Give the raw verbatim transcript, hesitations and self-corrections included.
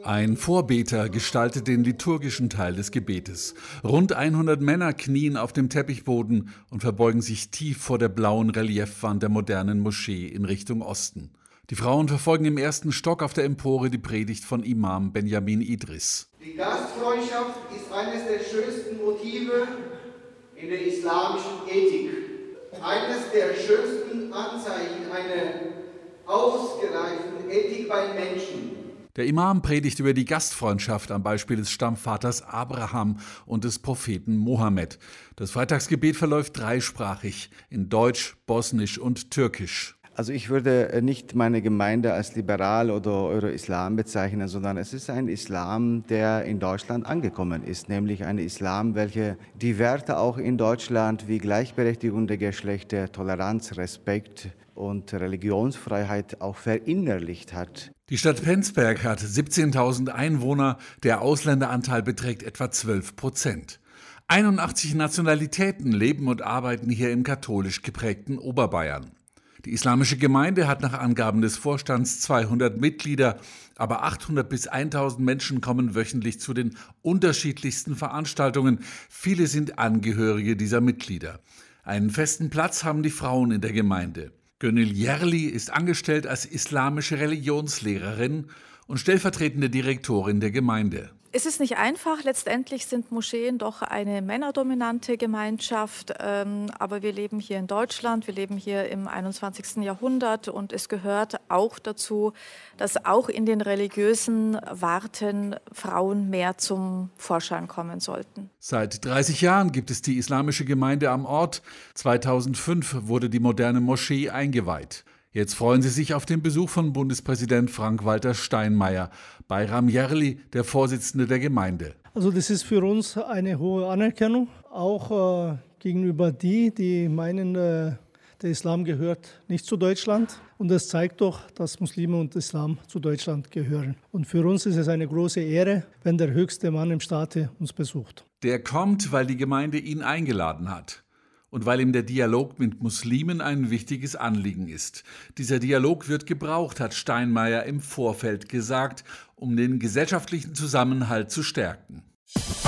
Ein Vorbeter gestaltet den liturgischen Teil des Gebetes. Rund hundert Männer knien auf dem Teppichboden und verbeugen sich tief vor der blauen Reliefwand der modernen Moschee in Richtung Osten. Die Frauen verfolgen im ersten Stock auf der Empore die Predigt von Imam Benjamin Idris. Die Gastfreundschaft ist eines der schönsten Motive in der islamischen Ethik. Eines der schönsten Anzeichen einer ausgereiften Ethik bei Menschen. Der Imam predigt über die Gastfreundschaft am Beispiel des Stammvaters Abraham und des Propheten Mohammed. Das Freitagsgebet verläuft dreisprachig in Deutsch, Bosnisch und Türkisch. Also ich würde nicht meine Gemeinde als liberal oder Euro-Islam bezeichnen, sondern es ist ein Islam, der in Deutschland angekommen ist, nämlich ein Islam, welcher die Werte auch in Deutschland wie Gleichberechtigung der Geschlechter, Toleranz, Respekt und Religionsfreiheit auch verinnerlicht hat. Die Stadt Penzberg hat siebzehntausend Einwohner, der Ausländeranteil beträgt etwa zwölf Prozent. einundachtzig Nationalitäten leben und arbeiten hier im katholisch geprägten Oberbayern. Die islamische Gemeinde hat nach Angaben des Vorstands zweihundert Mitglieder, aber achthundert bis tausend Menschen kommen wöchentlich zu den unterschiedlichsten Veranstaltungen. Viele sind Angehörige dieser Mitglieder. Einen festen Platz haben die Frauen in der Gemeinde. Gönül Yerli ist angestellt als islamische Religionslehrerin und stellvertretende Direktorin der Gemeinde. Es ist nicht einfach. Letztendlich sind Moscheen doch eine männerdominante Gemeinschaft. Ähm, aber wir leben hier in Deutschland, wir leben hier im einundzwanzigsten Jahrhundert. Und es gehört auch dazu, dass auch in den religiösen Warten Frauen mehr zum Vorschein kommen sollten. Seit dreißig Jahren gibt es die islamische Gemeinde am Ort. zweitausendfünf wurde die moderne Moschee eingeweiht. Jetzt freuen sie sich auf den Besuch von Bundespräsident Frank-Walter Steinmeier. Bayram Yerli, der Vorsitzende der Gemeinde. Also das ist für uns eine hohe Anerkennung, auch äh, gegenüber die, die meinen, äh, der Islam gehört nicht zu Deutschland. Und das zeigt doch, dass Muslime und Islam zu Deutschland gehören. Und für uns ist es eine große Ehre, wenn der höchste Mann im Staate uns besucht. Der kommt, weil die Gemeinde ihn eingeladen hat. Und weil ihm der Dialog mit Muslimen ein wichtiges Anliegen ist. Dieser Dialog wird gebraucht, hat Steinmeier im Vorfeld gesagt, um den gesellschaftlichen Zusammenhalt zu stärken.